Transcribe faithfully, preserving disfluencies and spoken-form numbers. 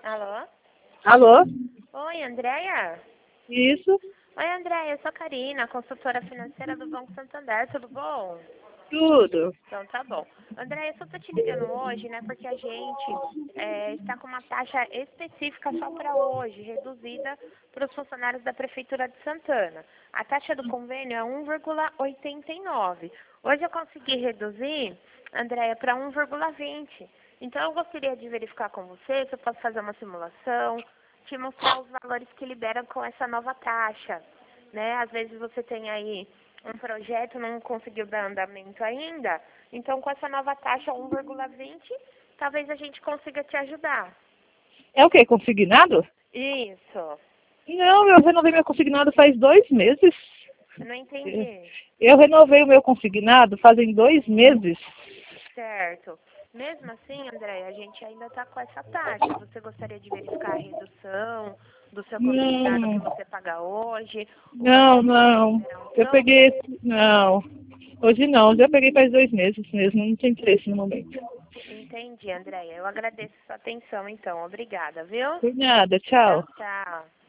Alô? Alô? Oi, Andréia? Isso? Oi, Andréia, eu sou a Karina, consultora financeira do Banco Santander, tudo bom? Tudo. Então tá bom. Andréia, eu só tô te ligando hoje, né, porque a gente é, está com uma taxa específica só para hoje, reduzida para os funcionários da Prefeitura de Santana. A taxa do convênio é um vírgula oitenta e nove. Hoje eu consegui reduzir, Andréia, para um vírgula vinte. Então eu gostaria de verificar com você se eu posso fazer uma simulação, te mostrar os valores que liberam com essa nova taxa, né? Às vezes você tem aí um projeto, não conseguiu dar andamento ainda, então com essa nova taxa um vírgula vinte, talvez a gente consiga te ajudar. É o quê? Consignado? Isso. Não, eu renovei meu consignado faz dois meses. Eu não entendi. Eu renovei o meu consignado fazem dois meses. Certo. Mesmo assim, André, a gente ainda está com essa taxa. Você gostaria de verificar a redução do seu consignado que Não, você paga hoje? Ou você não, quer não. esperar um Eu troco? peguei. Não. Hoje não, já peguei faz dois meses mesmo, não tem interesse no momento. Entendi, Andréia. Eu agradeço a sua atenção, então. Obrigada, viu? Por nada, Tchau, tchau. tchau.